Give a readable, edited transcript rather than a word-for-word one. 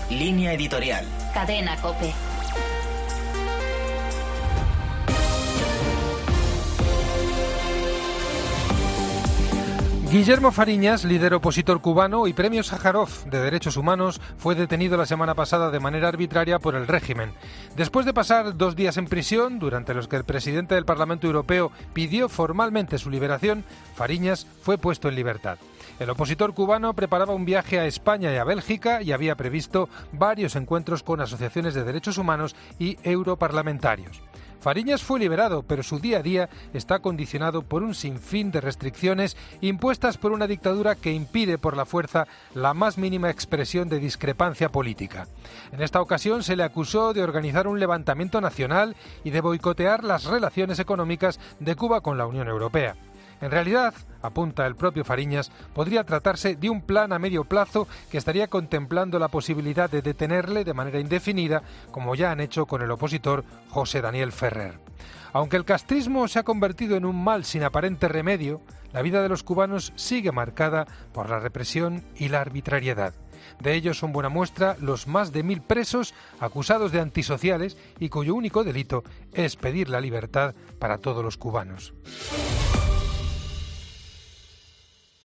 Línea editorial. Cadena COPE. Guillermo Fariñas, líder opositor cubano y premio Sájarov de Derechos Humanos, fue detenido la semana pasada de manera arbitraria por el régimen. Después de pasar 2 días en prisión, durante los que el presidente del Parlamento Europeo pidió formalmente su liberación, Fariñas fue puesto en libertad. El opositor cubano preparaba un viaje a España y a Bélgica y había previsto varios encuentros con asociaciones de derechos humanos y europarlamentarios. Fariñas fue liberado, pero su día a día está condicionado por un sinfín de restricciones impuestas por una dictadura que impide por la fuerza la más mínima expresión de discrepancia política. En esta ocasión se le acusó de organizar un levantamiento nacional y de boicotear las relaciones económicas de Cuba con la Unión Europea. En realidad, apunta el propio Fariñas, podría tratarse de un plan a medio plazo que estaría contemplando la posibilidad de detenerle de manera indefinida, como ya han hecho con el opositor José Daniel Ferrer. Aunque el castrismo se ha convertido en un mal sin aparente remedio, la vida de los cubanos sigue marcada por la represión y la arbitrariedad. De ello son buena muestra los más de 1000 presos acusados de antisociales y cuyo único delito es pedir la libertad para todos los cubanos.